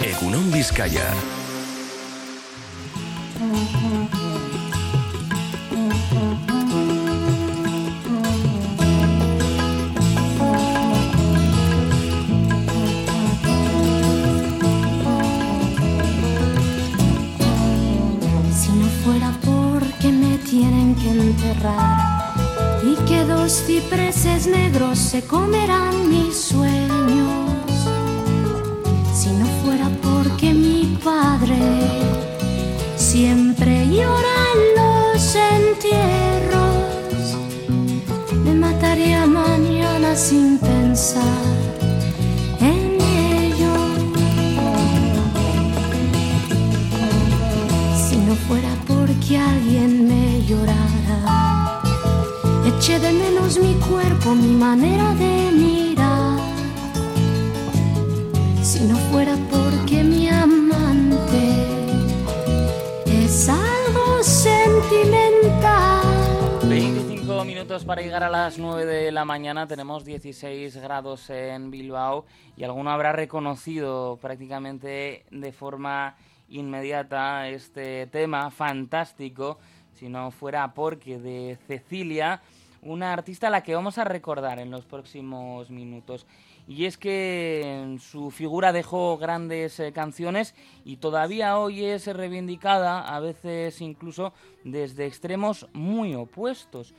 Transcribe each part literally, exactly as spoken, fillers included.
Egunon Vizcaya. Si no fuera porque me tienen que enterrar y que dos cipreses negros se comerán mis sueños, si no fuera porque mi padre siempre llora en los entierros, me mataría mañana sin pensar en ello. Si no fuera porque alguien me llorara, eché de menos mi cuerpo, mi manera de mirar. Si no fuera porque mi amante es algo sentimental. veinticinco minutos para llegar a las nueve de la mañana. Tenemos dieciséis grados en Bilbao y alguno habrá reconocido prácticamente de forma inmediata este tema fantástico, si no fuera porque de Cecilia, una artista a la que vamos a recordar en los próximos minutos. Y es que su figura dejó grandes eh, canciones y todavía hoy es reivindicada, a veces incluso desde extremos muy opuestos.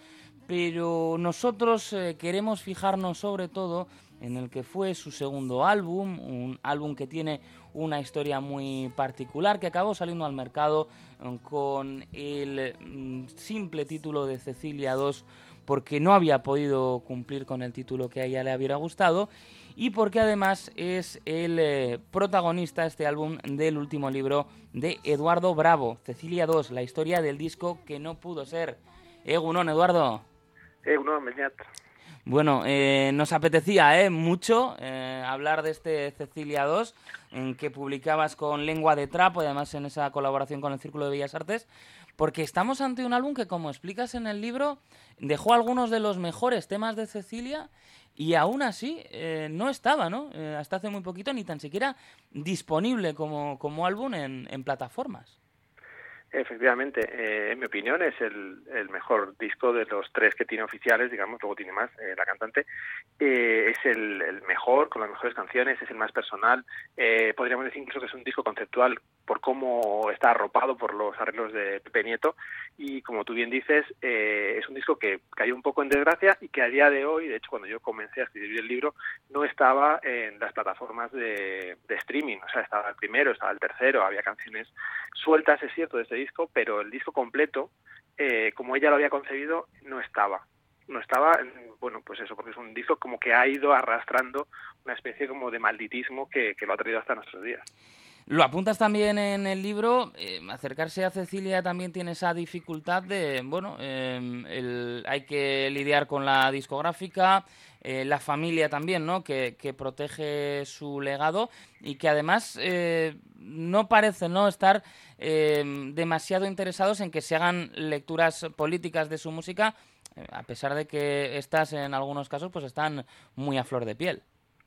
Pero nosotros eh, queremos fijarnos sobre todo en el que fue su segundo álbum, un álbum que tiene una historia muy particular, que acabó saliendo al mercado eh, con el mm, simple título de Cecilia dos, porque no había podido cumplir con el título que a ella le hubiera gustado y porque además es el eh, protagonista, este álbum, del último libro de Eduardo Bravo, Cecilia dos, la historia del disco que no pudo ser. Egunon, Eduardo. Egunon, Beñat. Bueno, eh, nos apetecía eh, mucho eh, hablar de este Cecilia dos, en que publicabas con Lengua de Trapo y además en esa colaboración con el Círculo de Bellas Artes, porque estamos ante un álbum que, como explicas en el libro, dejó algunos de los mejores temas de Cecilia y aún así eh, no estaba, ¿no? Eh, hasta hace muy poquito ni tan siquiera disponible como, como álbum en, en plataformas. Efectivamente, eh, en mi opinión es el, el mejor disco de los tres que tiene oficiales, digamos, luego tiene más eh, la cantante. Eh, es el, el mejor, con las mejores canciones, es el más personal. Eh, podríamos decir incluso que es un disco conceptual por cómo está arropado por los arreglos de Pepe Nieto. Y como tú bien dices, eh, es un disco que cayó un poco en desgracia y que a día de hoy, de hecho cuando yo comencé a escribir el libro, no estaba en las plataformas de, de streaming. O sea, estaba el primero, estaba el tercero, había canciones sueltas, es cierto, de este disco, pero el disco completo, eh, como ella lo había concebido, no estaba. No estaba, bueno, pues eso, porque es un disco como que ha ido arrastrando una especie como de malditismo que, que lo ha traído hasta nuestros días. Lo apuntas también en el libro, eh, acercarse a Cecilia también tiene esa dificultad de, bueno, eh, el, hay que lidiar con la discográfica, eh, la familia también, ¿no?, que, que protege su legado y que además eh, no parece no estar eh, demasiado interesados en que se hagan lecturas políticas de su música, eh, a pesar de que estas en algunos casos pues están muy a flor de piel.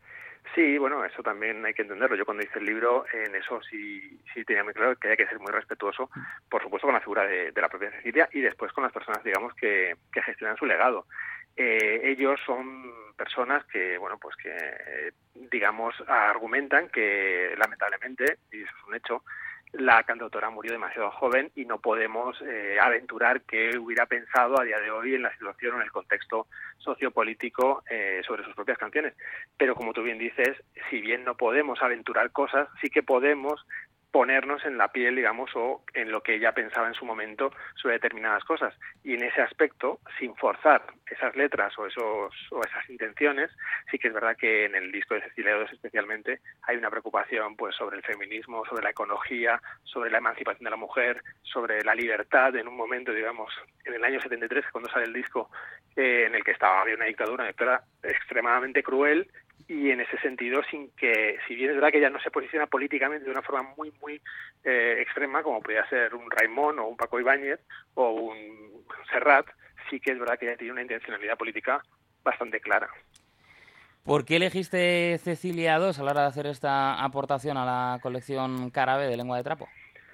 Sí, bueno, eso también hay que entenderlo. Yo cuando hice el libro, en eso sí sí tenía muy claro que hay que ser muy respetuoso, por supuesto, con la figura de, de la propia Cecilia y después con las personas, digamos, que, que gestionan su legado. Eh, ellos son personas que, bueno, pues que, digamos, argumentan que, lamentablemente, y eso es un hecho, la cantautora murió demasiado joven y no podemos eh, aventurar qué hubiera pensado a día de hoy en la situación o en el contexto sociopolítico eh, sobre sus propias canciones. Pero como tú bien dices, si bien no podemos aventurar cosas, sí que podemos ponernos en la piel, digamos, o en lo que ella pensaba en su momento sobre determinadas cosas. Y en ese aspecto, sin forzar esas letras o esos o esas intenciones, sí que es verdad que en el disco de Cecilia dos especialmente hay una preocupación pues sobre el feminismo, sobre la ecología, sobre la emancipación de la mujer, sobre la libertad en un momento, digamos, en el año setenta y tres, cuando sale el disco, eh, en el que estaba había una dictadura, una dictadura extremadamente cruel, y en ese sentido, sin que, si bien es verdad que ella no se posiciona políticamente de una forma muy, muy eh, extrema, como podría ser un Raimón o un Paco Ibáñez o un Serrat, sí que es verdad que ella tiene una intencionalidad política bastante clara. ¿Por qué elegiste Cecilia dos a la hora de hacer esta aportación a la colección Cara B de Lengua de Trapo?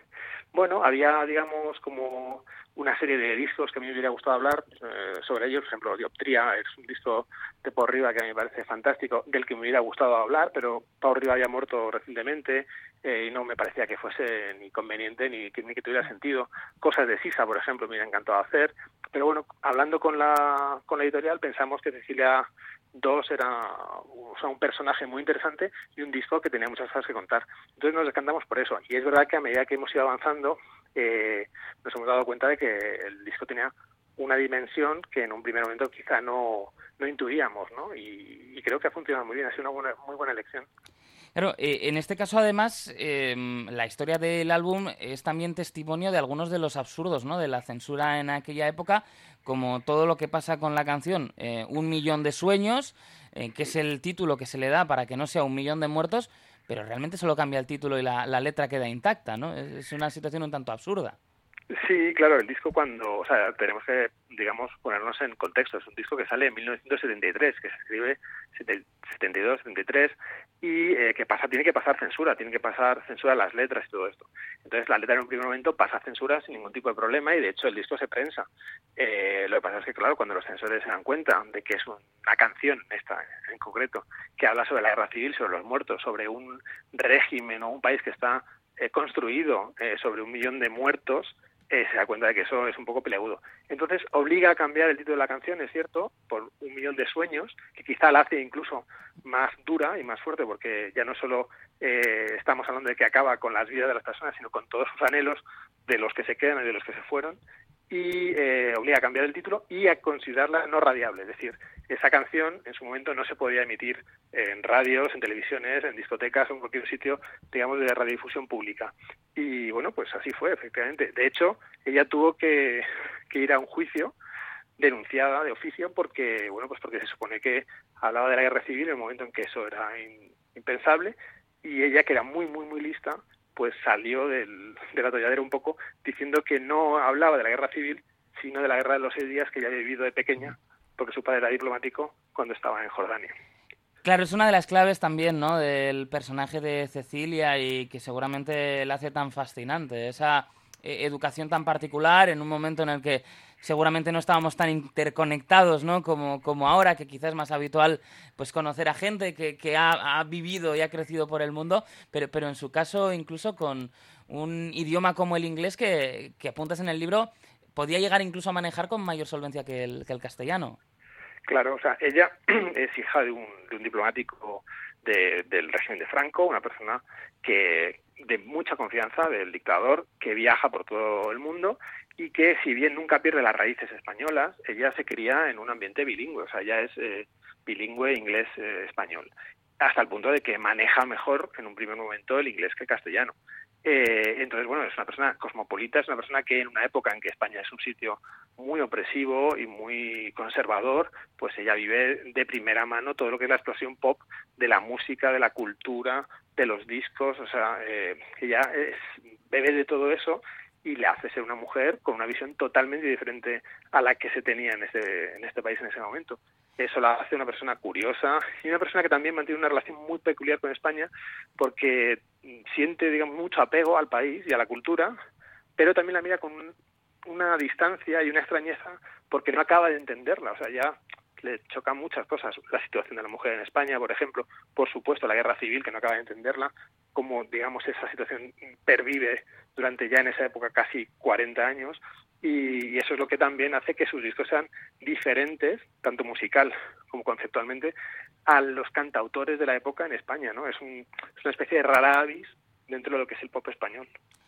Bueno, había, digamos, como una serie de discos que a mí me hubiera gustado hablar eh, sobre ellos. Por ejemplo, Dioptría es un disco de Pau Riba que a mí me parece fantástico, del que me hubiera gustado hablar, pero Pau Riba había muerto recientemente eh, y no me parecía que fuese ni conveniente ni que, ni que tuviera sentido. Cosas de Sisa, por ejemplo, me hubiera encantado hacer. Pero bueno, hablando con la, con la editorial, pensamos que Cecilia dos era o sea, un personaje muy interesante y un disco que tenía muchas cosas que contar. Entonces nos decantamos por eso. Y es verdad que a medida que hemos ido avanzando, eh, nos hemos dado cuenta de que el disco tenía una dimensión que en un primer momento quizá no, no intuíamos, ¿no? Y, y creo que ha funcionado muy bien, ha sido una buena, muy buena elección. Claro, eh, en este caso además eh, la historia del álbum es también testimonio de algunos de los absurdos, ¿no?, de la censura en aquella época, como todo lo que pasa con la canción eh, Un millón de sueños, eh, que es el título que se le da para que no sea un millón de muertos, pero realmente solo cambia el título y la, la letra queda intacta, ¿no? Es, es una situación un tanto absurda. Sí, claro, el disco cuando, o sea, tenemos que, digamos, ponernos en contexto. Es un disco que sale en mil novecientos setenta y tres, que se escribe setenta y dos, setenta y tres, y eh, que pasa, tiene que pasar censura, tiene que pasar censura a las letras y todo esto. Entonces la letra en un primer momento pasa censura sin ningún tipo de problema y de hecho el disco se prensa. Eh, lo que pasa es que, claro, cuando los censores se dan cuenta de que es una canción, esta en concreto, que habla sobre la guerra civil, sobre los muertos, sobre un régimen o un país que está eh, construido eh, sobre un millón de muertos, Eh, se da cuenta de que eso es un poco peleagudo. Entonces obliga a cambiar el título de la canción, es cierto, por Un millón de sueños, que quizá la hace incluso más dura y más fuerte, porque ya no solo eh, estamos hablando de que acaba con las vidas de las personas, sino con todos sus anhelos de los que se quedan y de los que se fueron, y eh, obliga a cambiar el título y a considerarla no radiable, es decir, esa canción en su momento no se podía emitir en radios, en televisiones, en discotecas o en cualquier sitio, digamos, de radiodifusión pública. Y bueno, pues así fue, efectivamente. De hecho, ella tuvo que, que ir a un juicio denunciada de oficio porque, bueno, pues porque se supone que hablaba de la guerra civil en el momento en que eso era in, impensable, y ella, que era muy, muy, muy lista, pues salió del, del atolladero un poco diciendo que no hablaba de la guerra civil, sino de la guerra de los seis días que ya había vivido de pequeña, porque su padre era diplomático cuando estaba en Jordania. Claro, es una de las claves también, ¿no?, del personaje de Cecilia y que seguramente la hace tan fascinante, esa eh, educación tan particular en un momento en el que seguramente no estábamos tan interconectados, ¿no?, como, como ahora, que quizás es más habitual pues conocer a gente que, que ha, ha vivido y ha crecido por el mundo, pero, pero en su caso incluso con un idioma como el inglés que, que apuntas en el libro, podía llegar incluso a manejar con mayor solvencia que el, que el castellano. Claro, o sea, ella es hija de un, de un diplomático de, del régimen de Franco, una persona que de mucha confianza del dictador, que viaja por todo el mundo y que, si bien nunca pierde las raíces españolas, ella se cría en un ambiente bilingüe, o sea, ella es eh, bilingüe inglés-español, eh, hasta el punto de que maneja mejor en un primer momento el inglés que el castellano. Eh, entonces, bueno, es una persona cosmopolita, es una persona que en una época en que España es un sitio muy opresivo y muy conservador, pues ella vive de primera mano todo lo que es la explosión pop de la música, de la cultura, de los discos, o sea, eh, ella es, bebe de todo eso y le hace ser una mujer con una visión totalmente diferente a la que se tenía en este, en este país en ese momento. Eso la hace una persona curiosa y una persona que también mantiene una relación muy peculiar con España porque siente, digamos, mucho apego al país y a la cultura, pero también la mira con un, una distancia y una extrañeza porque no acaba de entenderla. O sea, ya le chocan muchas cosas. La situación de la mujer en España, por ejemplo, por supuesto la guerra civil, que no acaba de entenderla, cómo, digamos, esa situación pervive durante ya en esa época casi cuarenta años, y eso es lo que también hace que sus discos sean diferentes, tanto musical como conceptualmente, a los cantautores de la época en España, ¿no? Es, un, es una especie de rara avis dentro de lo que es el pop español.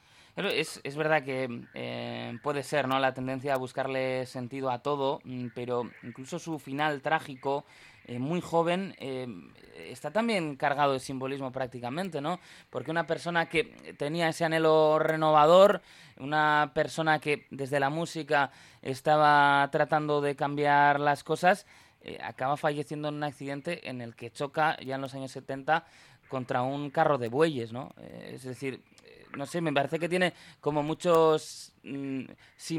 Es, es verdad que eh, puede ser, ¿no?, la tendencia a buscarle sentido a todo, pero incluso su final trágico, eh, muy joven, eh, está también cargado de simbolismo prácticamente, ¿no? Porque una persona que tenía ese anhelo renovador, una persona que desde la música estaba tratando de cambiar las cosas, eh, acaba falleciendo en un accidente en el que choca ya en los años setenta contra un carro de bueyes, ¿no? Eh, es decir, no sé, me parece que tiene como muchos mmm,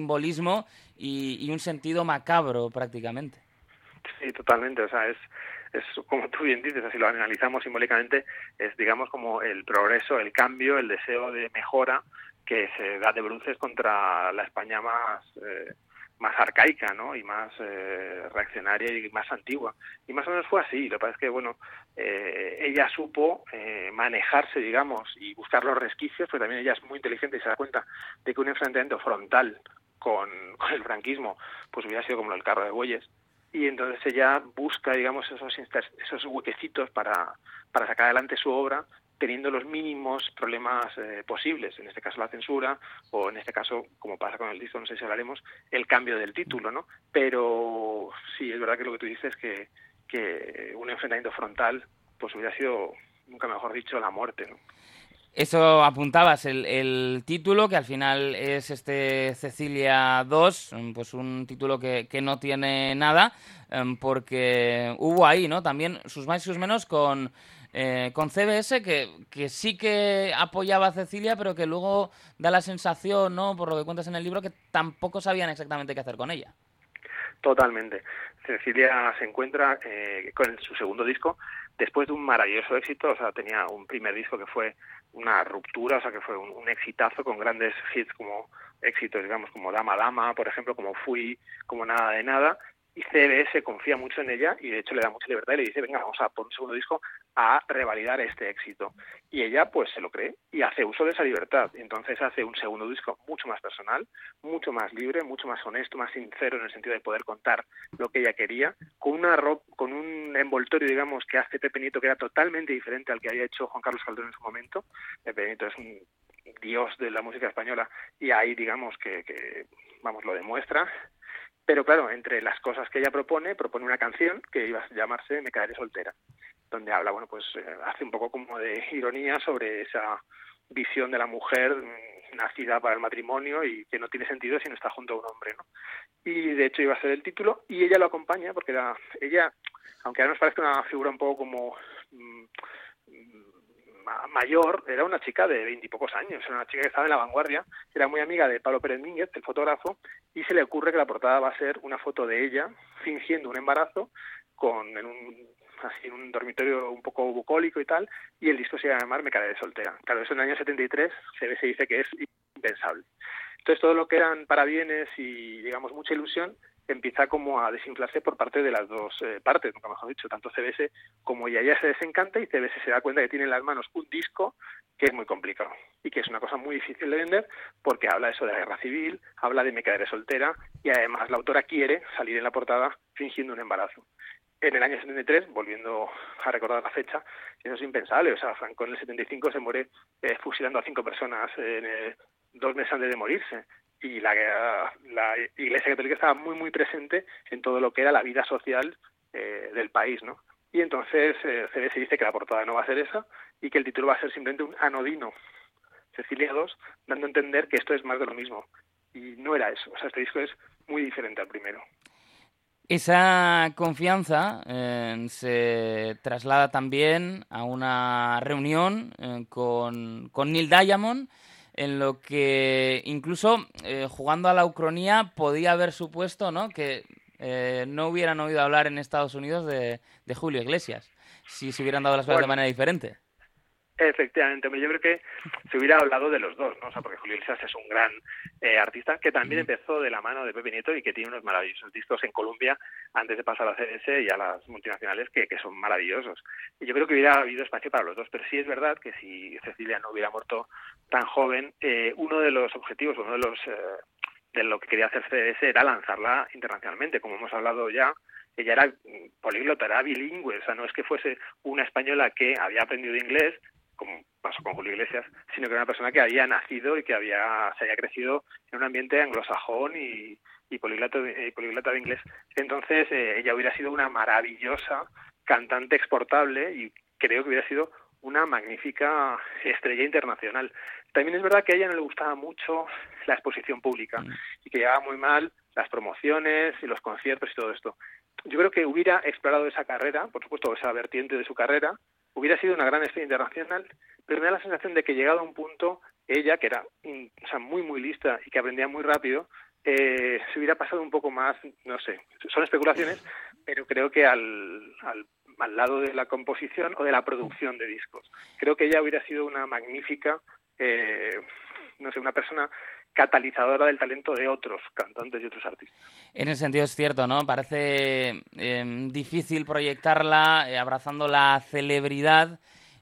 simbolismo y, y un sentido macabro prácticamente. Sí, totalmente. O sea, es es como tú bien dices, así lo analizamos simbólicamente, es digamos como el progreso, el cambio, el deseo de mejora que se da de bruces contra la España más eh, más arcaica, ¿no? Y más eh, reaccionaria y más antigua. Y más o menos fue así. Lo que pasa es que, bueno, eh, ella supo eh, manejarse, digamos, y buscar los resquicios, pero también ella es muy inteligente y se da cuenta de que un enfrentamiento frontal con, con el franquismo, pues hubiera sido como el carro de bueyes. Y entonces ella busca, digamos, esos inter- esos huequecitos para, para sacar adelante su obra, teniendo los mínimos problemas eh, posibles, en este caso la censura, o en este caso, como pasa con el disco, no sé si hablaremos, el cambio del título, ¿no? Pero sí, es verdad que lo que tú dices, que, que un enfrentamiento frontal, pues hubiera sido, nunca mejor dicho, la muerte, ¿no? Eso apuntabas, el, el título, que al final es este Cecilia dos, pues un título que, que no tiene nada, porque hubo ahí, ¿no? También sus más y sus menos con, eh, con C B S, que, que sí que apoyaba a Cecilia, pero que luego da la sensación, ¿no? Por lo que cuentas en el libro, que tampoco sabían exactamente qué hacer con ella. Totalmente. Cecilia se encuentra eh, con su segundo disco después de un maravilloso éxito. O sea, tenía un primer disco que fue una ruptura, o sea, que fue un, un exitazo con grandes hits como éxitos, digamos, como Dama Dama, por ejemplo, como Fui, como Nada de Nada. Y C B S confía mucho en ella y de hecho le da mucha libertad y le dice, venga, vamos a por un segundo disco a revalidar este éxito. Y ella pues se lo cree y hace uso de esa libertad. Y entonces hace un segundo disco mucho más personal, mucho más libre, mucho más honesto, más sincero en el sentido de poder contar lo que ella quería, con una ropa, con un envoltorio, digamos, que hace Pepe Nieto, que era totalmente diferente al que había hecho Juan Carlos Calderón en su momento. Pepe Nieto es un dios de la música española y ahí digamos que, que vamos, lo demuestra. Pero claro, entre las cosas que ella propone, propone una canción que iba a llamarse Me quedaré soltera, donde habla, bueno, pues eh, hace un poco como de ironía sobre esa visión de la mujer mmm, nacida para el matrimonio y que no tiene sentido si no está junto a un hombre, ¿no? Y de hecho iba a ser el título y ella lo acompaña porque era, ella, aunque ahora nos parezca una figura un poco como mmm, mayor, era una chica de veintipocos años, era una chica que estaba en la vanguardia, era muy amiga de Pablo Pérez Mínguez, el fotógrafo, y se le ocurre que la portada va a ser una foto de ella fingiendo un embarazo con en un así en un dormitorio un poco bucólico y tal, y el disco se iba a llamar Me quedaré soltera. Claro, eso en el año setenta y tres se, se dice que es impensable. Entonces todo lo que eran parabienes y digamos mucha ilusión empieza como a desinflarse por parte de las dos eh, partes, nunca mejor dicho, tanto C B S como ella. Ella se desencanta y C B S se da cuenta que tiene en las manos un disco que es muy complicado y que es una cosa muy difícil de vender porque habla eso de la guerra civil, habla de Me quedaré soltera y además la autora quiere salir en la portada fingiendo un embarazo. En el año setenta y tres, volviendo a recordar la fecha, eso es impensable. O sea, Franco en el setenta y cinco se muere eh, fusilando a cinco personas en, eh, dos meses antes de morirse. Y la, la Iglesia Católica estaba muy, muy presente en todo lo que era la vida social eh, del país, ¿no? Y entonces eh, C B S dice que la portada no va a ser esa y que el título va a ser simplemente un anodino, Cecilia dos, dando a entender que esto es más de lo mismo. Y no era eso. O sea, este disco es muy diferente al primero. Esa confianza eh, se traslada también a una reunión eh, con, con Neil Diamond, en lo que incluso eh, jugando a la ucronía podía haber supuesto, ¿no?, que eh, no hubieran oído hablar en Estados Unidos de, de Julio Iglesias, si se hubieran dado las cosas bueno, de manera diferente. Efectivamente, yo creo que se hubiera hablado de los dos, ¿no? O sea, porque Julio Iglesias es un gran eh, artista que también mm. empezó de la mano de Pepe Nieto y que tiene unos maravillosos discos en Colombia antes de pasar a C B S y a las multinacionales que, que son maravillosos. Y yo creo que hubiera habido espacio para los dos, pero sí es verdad que si Cecilia no hubiera muerto tan joven, eh, uno de los objetivos, uno de los eh, de lo que quería hacer C B S era lanzarla internacionalmente, como hemos hablado ya. Ella era políglota, era bilingüe, o sea, no es que fuese una española que había aprendido inglés, como pasó con Julio Iglesias, sino que era una persona que había nacido y que había se había crecido en un ambiente anglosajón y, y políglota, y políglota de inglés. Entonces, eh, ella hubiera sido una maravillosa cantante exportable y creo que hubiera sido una magnífica estrella internacional. También es verdad que a ella no le gustaba mucho la exposición pública y que llevaba muy mal las promociones y los conciertos y todo esto. Yo creo que hubiera explorado esa carrera, por supuesto, esa vertiente de su carrera, hubiera sido una gran estrella internacional, pero me da la sensación de que llegado a un punto, ella, que era o sea, muy, muy lista y que aprendía muy rápido, eh, se hubiera pasado un poco más, no sé, son especulaciones, pero creo que al, al al lado de la composición o de la producción de discos. Creo que ella hubiera sido una magnífica, eh, no sé, una persona catalizadora del talento de otros cantantes y otros artistas. En ese sentido es cierto, ¿no? Parece eh, difícil proyectarla eh, abrazando la celebridad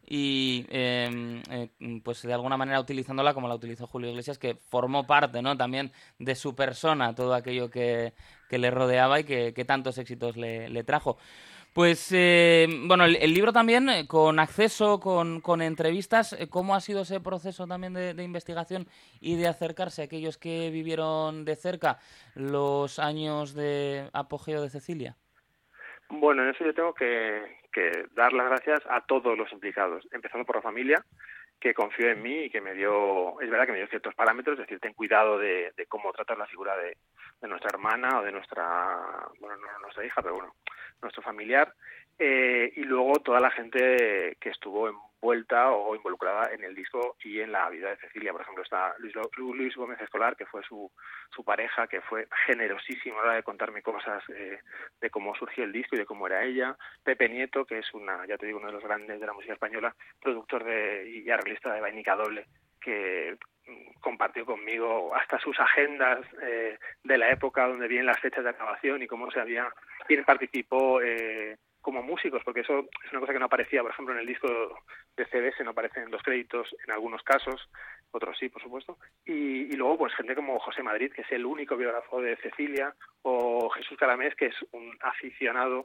y eh, eh, pues de alguna manera utilizándola como la utilizó Julio Iglesias, que formó parte, ¿no?, también de su persona, todo aquello que, que le rodeaba y que, que tantos éxitos le, le trajo. Pues, eh, bueno, el, el libro también, eh, con acceso, con, con entrevistas, eh, ¿cómo ha sido ese proceso también de, de investigación y de acercarse a aquellos que vivieron de cerca los años de apogeo de Cecilia? Bueno, en eso yo tengo que, que dar las gracias a todos los implicados, empezando por la familia, que confió en mí y que me dio, es verdad que me dio ciertos parámetros, es decir, ten cuidado de, de cómo tratar la figura de, de nuestra hermana o de nuestra, bueno, no nuestra hija, pero bueno, nuestro familiar, eh, y luego toda la gente que estuvo envuelta o involucrada en el disco y en la vida de Cecilia. Por ejemplo, está Luis, Luis Gómez Escolar, que fue su, su pareja, que fue generosísimo a la hora de contarme cosas eh, de cómo surgió el disco y de cómo era ella. Pepe Nieto, que es una, ya te digo, uno de los grandes de la música española, productor de, y arreglista de Vainica Doble, que compartió conmigo hasta sus agendas eh, de la época donde vienen las fechas de grabación y cómo se había, quién participó eh, como músicos, porque eso es una cosa que no aparecía, por ejemplo, en el disco de C D, se no aparecen los créditos en algunos casos, otros sí, por supuesto, y, y luego pues gente como José Madrid, que es el único biógrafo de Cecilia, o Jesús Caramés, que es un aficionado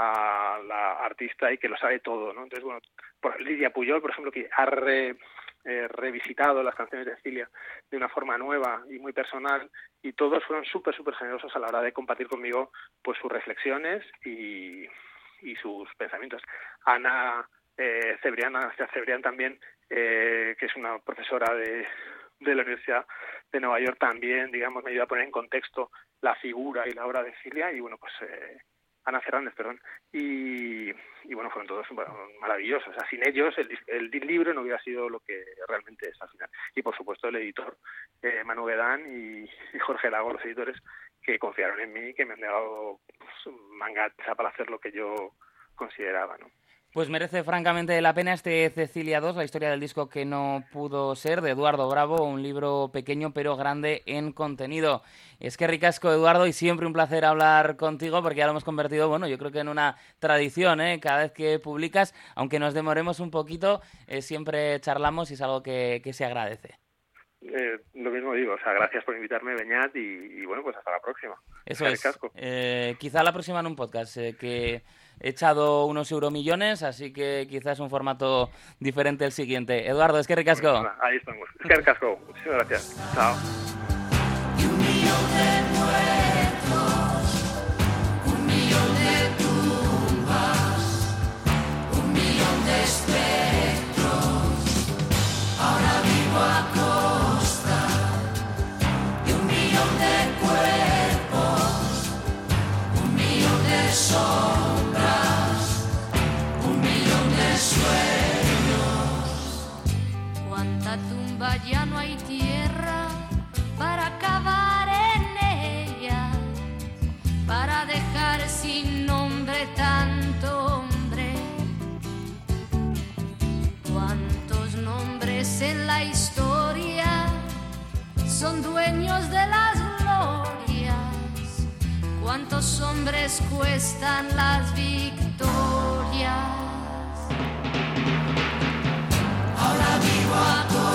a la artista y que lo sabe todo, ¿no? Entonces, bueno, por Lidia Puyol, por ejemplo, que ha re, eh, revisitado las canciones de Cecilia de una forma nueva y muy personal, y todos fueron súper, súper generosos a la hora de compartir conmigo pues sus reflexiones y, y sus pensamientos. Ana eh, Cebrián, Ana Cebrián también, eh, que es una profesora de, de la Universidad de Nueva York, también, digamos, me ayuda a poner en contexto la figura y la obra de Cecilia, y bueno, pues eh, Ana Fernández, perdón, y, y bueno, fueron todos bueno, maravillosos. O sea, sin ellos el, el libro no hubiera sido lo que realmente es al final. Y por supuesto el editor, eh, Manu Guedán y, y Jorge Lago, los editores, que confiaron en mí y que me han dado pues, manga ancha para hacer lo que yo consideraba, ¿no? Pues merece francamente la pena este Cecilia dos, la historia del disco que no pudo ser, de Eduardo Bravo, un libro pequeño pero grande en contenido. Es que ricasco, Eduardo, y siempre un placer hablar contigo, porque ya lo hemos convertido, bueno, yo creo que en una tradición, ¿eh? Cada vez que publicas, aunque nos demoremos un poquito, eh, siempre charlamos y es algo que, que se agradece. Eh, lo mismo digo, o sea, gracias por invitarme, Beñat, y, y bueno, pues hasta la próxima. Eso es. Eh, quizá la próxima en un podcast, eh, que he echado unos euromillones, así que quizás es un formato diferente el siguiente. Eduardo, es que ricasco. Bueno, nada, ahí estamos. Es que ricasco. Muchísimas gracias. Chao. Y un millón de muertos, un millón de tumbas, un millón de espectros. Ahora vivo a costa de un millón de cuerpos, un millón de sombras, un millón de sueños. Cuánta tumba, ya no hay tierra para cavar en ella, para dejar sin nombre tanto hombre. Cuántos nombres en la historia son dueños de las glorias, cuántos hombres cuestan las victorias. Ahora vivo a